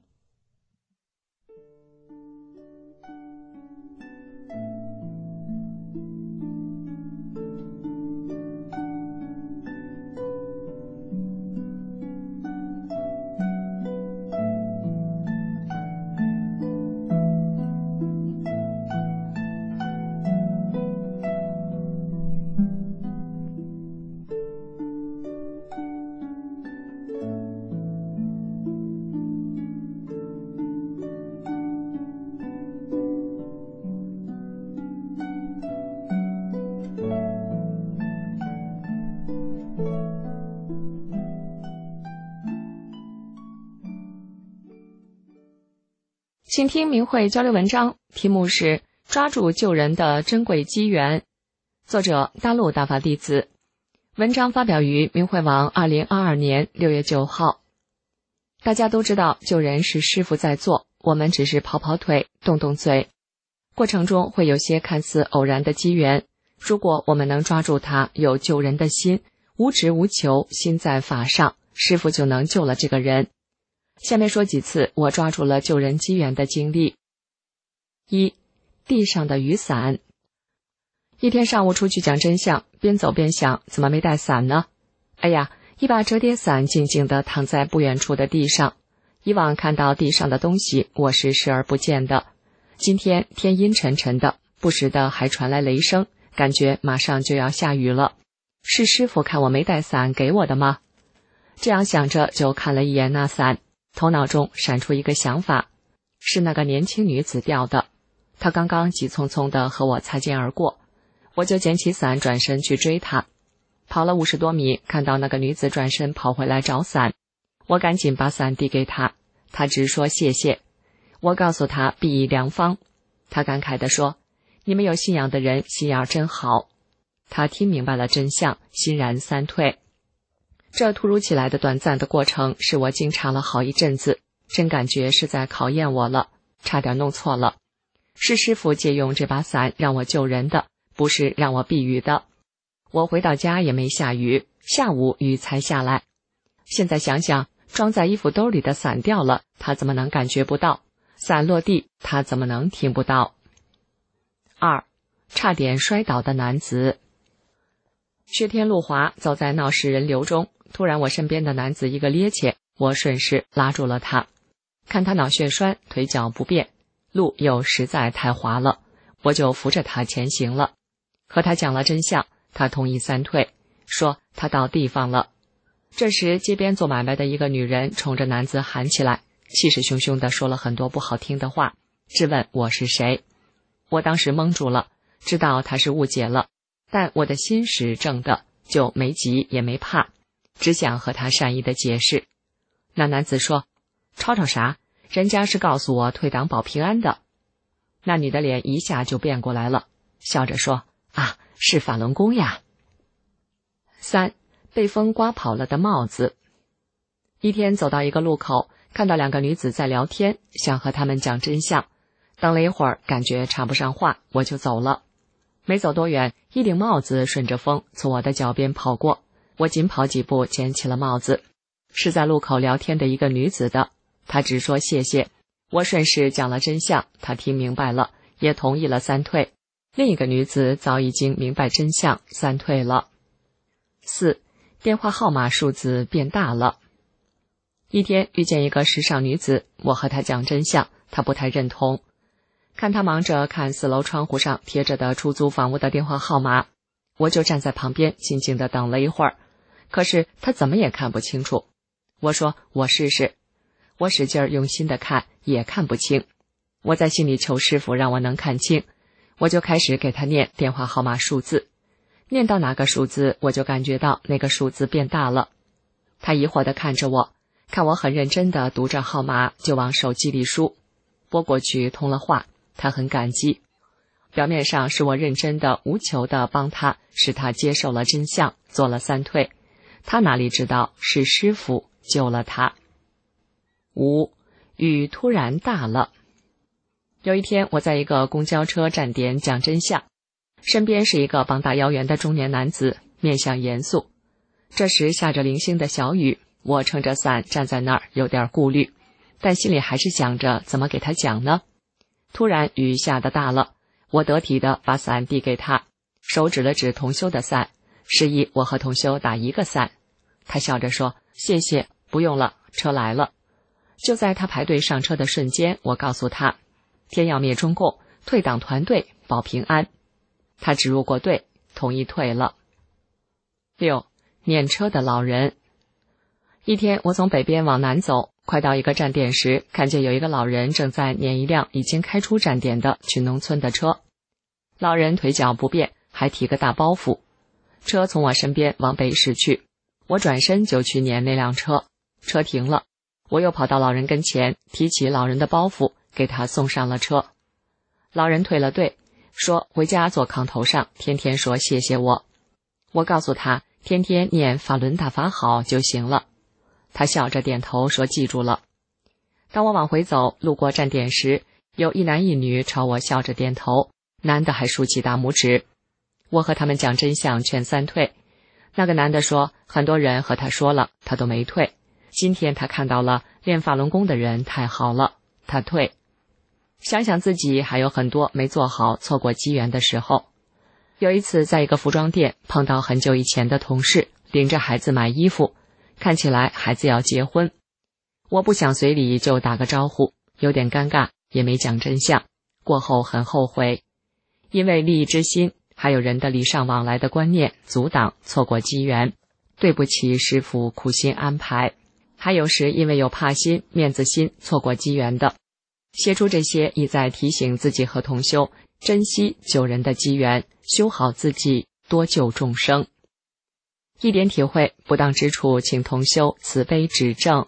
请听明慧交流文章，题目是抓住救人的珍贵机缘，作者大陆大法弟子。文章发表于明慧网2022年6月9号。大家都知道救人是师父在做，我们只是跑跑腿动动嘴，过程中会有些看似偶然的机缘，如果我们能抓住它，有救人的心，无执无求，心在法上，师父就能救了这个人。下面说几次我抓住了救人机缘的经历。一、地上的雨伞。一天上午出去讲真相，边走边想，怎么没带伞呢？哎呀，一把折叠伞静静地躺在不远处的地上。以往看到地上的东西，我是视而不见的。今天天阴沉沉的，不时的还传来雷声，感觉马上就要下雨了。是师父看我没带伞给我的吗？这样想着就看了一眼那伞，头脑中闪出一个想法，是那个年轻女子掉的。她刚刚急匆匆地和我擦肩而过，我就捡起伞转身去追她。跑了50多米，看到那个女子转身跑回来找伞，我赶紧把伞递给她，她直说谢谢。我告诉她必以良方，她感慨地说，你们有信仰的人心眼真好。她听明白了真相，欣然三退。这突如其来的短暂的过程使我惊诧了好一阵子，真感觉是在考验我了，差点弄错了。是师父借用这把伞让我救人的，不是让我避雨的。我回到家也没下雨，下午雨才下来。现在想想，装在衣服兜里的伞掉了，他怎么能感觉不到？伞落地，他怎么能听不到？2. 差点摔倒的男子。雪天路滑，走在闹市人流中，突然我身边的男子一个趔趄，我顺势拉住了他。看他脑血栓，腿脚不便，路又实在太滑了，我就扶着他前行了。和他讲了真相，他同意三退，说他到地方了。这时街边做买卖的一个女人冲着男子喊起来，气势汹汹地说了很多不好听的话，质问我是谁。我当时懵住了，知道他是误解了，但我的心是正的，就没急也没怕，只想和他善意的解释。那男子说，吵吵啥，人家是告诉我退档保平安的。那女的脸一下就变过来了，笑着说，啊，是法轮功呀。3. 被风刮跑了的帽子。一天走到一个路口，看到2个女子在聊天，想和她们讲真相。等了一会儿，感觉插不上话，我就走了。没走多远，一顶帽子顺着风从我的脚边跑过，我紧跑几步捡起了帽子。是在路口聊天的一个女子的，她只说谢谢。我顺势讲了真相，她听明白了，也同意了三退。另一个女子早已经明白真相，三退了。4. 电话号码数字变大了。一天遇见一个时尚女子，我和她讲真相，她不太认同。看她忙着看4楼窗户上贴着的出租房屋的电话号码，我就站在旁边静静地等了一会儿，可是她怎么也看不清楚。我说我试试，我使劲用心地看，也看不清。我在心里求师父让我能看清，我就开始给她念电话号码数字，念到哪个数字，我就感觉到那个数字变大了。她疑惑地看着我，看我很认真地读着号码，就往手机里输，拨过去通了话，她很感激。表面上是我认真的无求地帮她，使她接受了真相，做了三退。她哪里知道是师父救了她。5. 雨突然大了。有一天我在一个公交车站点讲真相，身边是一个膀大腰圆的中年男子，面相严肃。这时下着零星的小雨，我撑着伞站在那儿，有点顾虑，但心里还是想着怎么给他讲呢。突然雨下得大了，我得体地把伞递给他，手指了指同修的伞，示意我和同修打一个伞。他笑着说，谢谢，不用了，车来了。就在他排队上车的瞬间，我告诉他，天要灭中共，退党团队保平安。他指入过队，同意退了。6. 撵车的老人。一天我从北边往南走，快到一个站点时，看见有一个老人正在撵一辆已经开出站点的去农村的车。老人腿脚不便，还提个大包袱。车从我身边往北驶去，我转身就去撵那辆车。车停了，我又跑到老人跟前，提起老人的包袱， 给他送上了车。老人退了队，说回家坐炕头上，天天说谢谢我。我告诉他，天天念法轮大法好就行了。他笑着点头说记住了。当我往回走，路过站点时，有一男一女朝我笑着点头，男的还竖起大拇指。我和他们讲真相，劝三退。那个男的说，很多人和他说了，他都没退。今天他看到了练法轮功的人太好了，他退。想想自己还有很多没做好、错过机缘的时候。有一次在一个服装店碰到很久以前的同事，领着孩子买衣服，看起来孩子要结婚。我不想随礼就打个招呼，有点尴尬，也没讲真相。过后很后悔，因为利益之心，还有人的礼尚往来的观念阻挡，错过机缘。对不起师父苦心安排。还有时因为有怕心、面子心错过机缘的。写出这些意在提醒自己和同修珍惜救人的机缘，修好自己，多救众生。一点体会，不当之处请同修慈悲指正。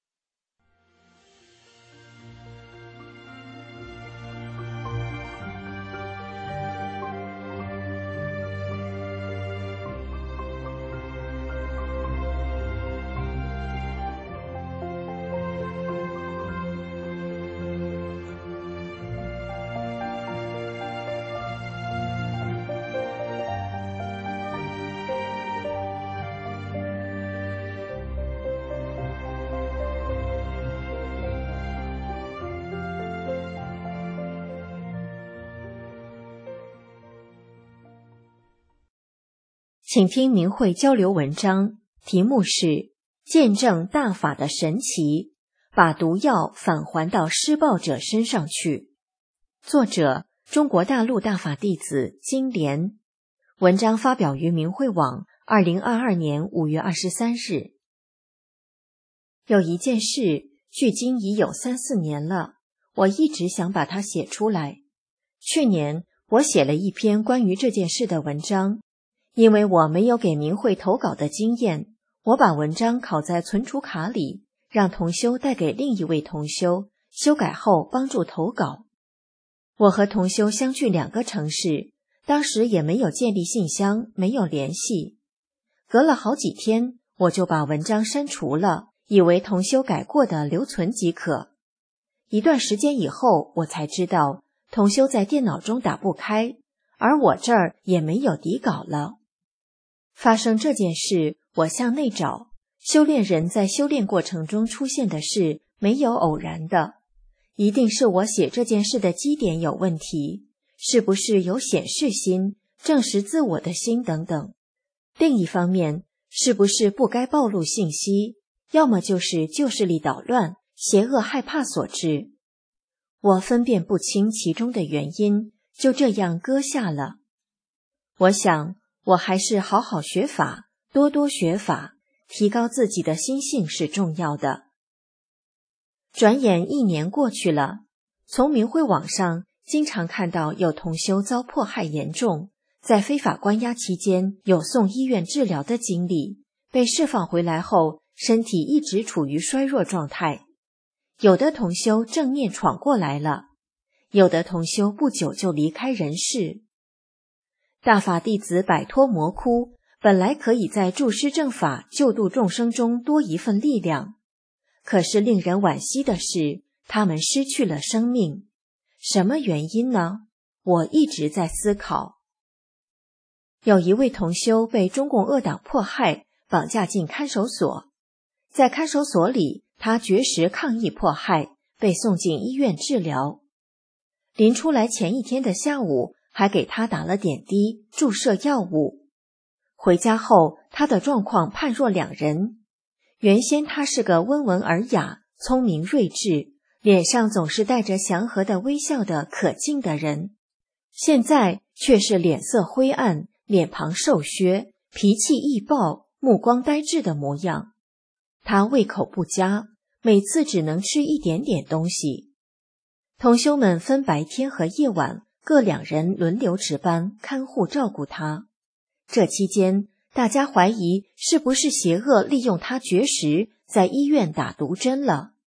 请听明慧交流文章，题目是见证大法的神奇，把毒药返还到施暴者身上去。作者中国大陆大法弟子金莲。文章发表于明慧网2022年5月23日。有一件事距今已有3-4年了，我一直想把它写出来。去年我写了一篇关于这件事的文章，因为我没有给明慧投稿的经验，我把文章拷在存储卡里，让同修带给另一位同修，修改后帮助投稿。我和同修相距2个城市，当时也没有建立信箱，没有联系。隔了好几天，我就把文章删除了，以为同修改过的留存即可。一段时间以后，我才知道同修在电脑中打不开，而我这儿也没有底稿了。发生这件事，我向内找，修炼人在修炼过程中出现的事没有偶然的，一定是我写这件事的基点有问题，是不是有显示心、证实自我的心等等。另一方面，是不是不该暴露信息，要么就是旧势力捣乱、邪恶害怕所致。我分辨不清其中的原因，就这样搁下了。我想我还是好好学法，多多学法，提高自己的心性是重要的。转眼1年过去了，从明慧网上经常看到有同修遭迫害严重，在非法关押期间有送医院治疗的经历，被释放回来后身体一直处于衰弱状态。有的同修正念闯过来了，有的同修不久就离开人世。大法弟子摆脱魔窟，本来可以在助施正法救度众生中多一份力量，可是令人惋惜的是，他们失去了生命。什么原因呢？我一直在思考。有一位同修被中共恶党迫害，绑架进看守所。在看守所里，他绝食抗议迫害，被送进医院治疗。临出来前一天的下午，还给他打了点滴，注射药物。回家后，他的状况判若两人。原先他是个温文尔雅、聪明睿智，脸上总是带着祥和的微笑的可敬的人，现在却是脸色灰暗，脸庞瘦削，脾气易暴，目光呆滞的模样。他胃口不佳，每次只能吃一点点东西。同修们分白天和夜晚各2人轮流值班看护照顾他。这期间，大家怀疑是不是邪恶利用他绝食，在医院打毒针了。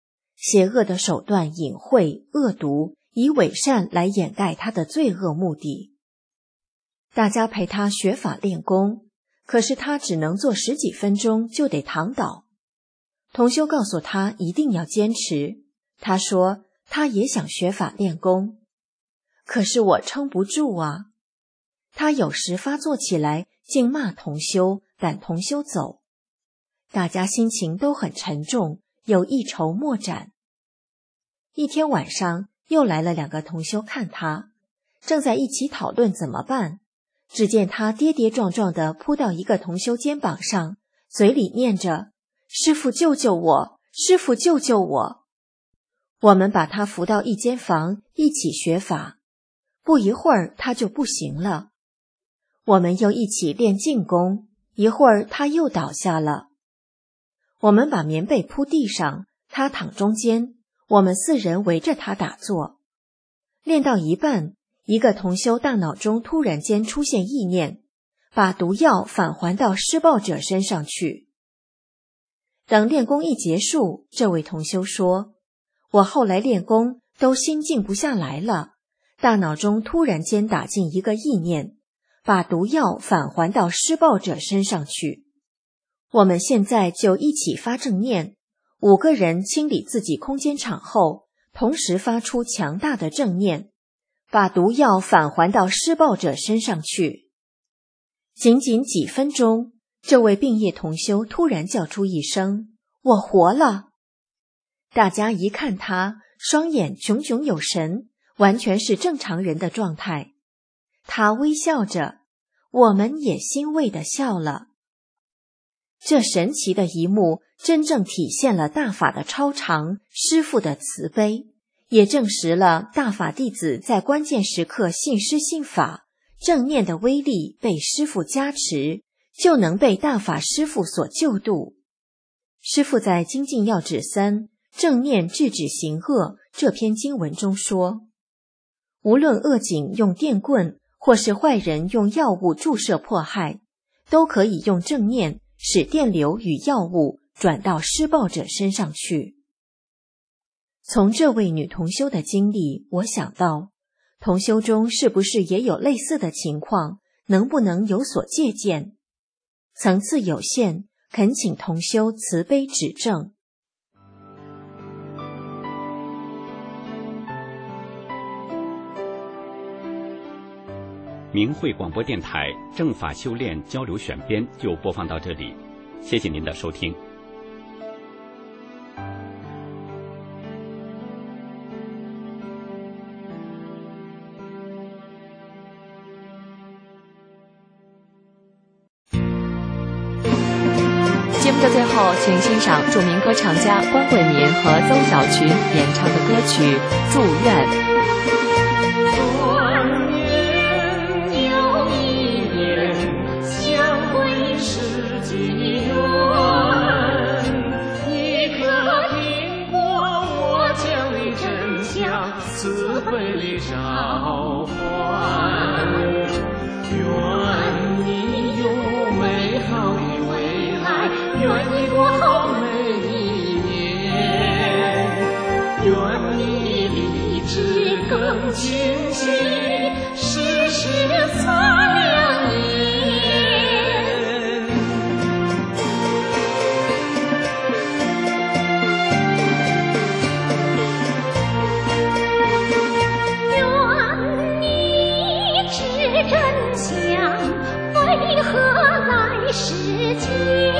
邪恶的手段隐晦恶毒，以伪善来掩盖他的罪恶目的。大家陪他学法练功，可是他只能做10几分钟就得躺倒。同修告诉他一定要坚持，他说他也想学法练功，可是我撑不住啊。他有时发作起来，竟骂同修，赶同修走。大家心情都很沉重，有一筹莫展。一天晚上，又来了2个同修看他，正在一起讨论怎么办。只见他跌跌撞撞地扑到一个同修肩膀上，嘴里念着：“师父救救我，师父救救我。”我们把他扶到一间房，一起学法。不一会儿他就不行了。我们又一起练静功，一会儿他又倒下了。我们把棉被铺地上，他躺中间，我们4人围着他打坐。练到一半，一个同修大脑中突然间出现意念，把毒药返还到施暴者身上去。等练功一结束，这位同修说：“我后来练功都心静不下来了，大脑中突然间打进一个意念，把毒药返还到施暴者身上去。我们现在就一起发正念，5个人清理自己空间场后，同时发出强大的正念，把毒药返还到施暴者身上去。”仅仅几分钟，这位病业同修突然叫出一声：“我活了！”大家一看他，双眼炯炯有神，完全是正常人的状态。他微笑着，我们也欣慰地笑了。这神奇的一幕真正体现了大法的超常，师父的慈悲，也证实了大法弟子在关键时刻信师信法，正念的威力被师父加持，就能被大法师父所救度。师父在《精进要旨3正念制止行恶》这篇经文中说，无论恶警用电棍，或是坏人用药物注射迫害，都可以用正念使电流与药物转到施暴者身上去。从这位女同修的经历，我想到同修中是不是也有类似的情况，能不能有所借鉴？层次有限，恳请同修慈悲指正。 明慧广播电台正法修炼交流选编就播放到这里，谢谢您的收听。 节目的最后，请欣赏著名歌唱家关桂民和邹小群演唱的歌曲《祝愿》。 慈悲里召唤，愿你有美好的未来，愿你过好每一年，愿你立志更清晰，时时擦亮眼。真相为何来世间？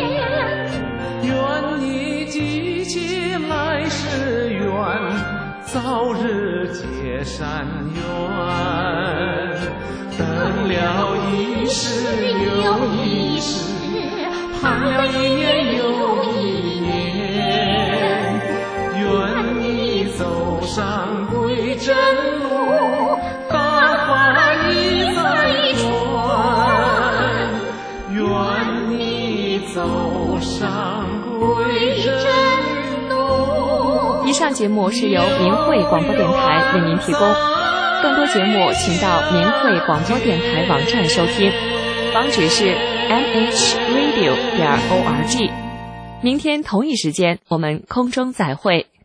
愿你记起来世缘，早日结善缘。等了一世又一世，盼了一年又一年。愿你走上归真路，大法已在传，愿你走上归真路。 以上节目是由明慧广播电台为您提供，更多节目请到明慧广播电台网站收听，网址是 mhradio.org。明天同一时间我们空中再会。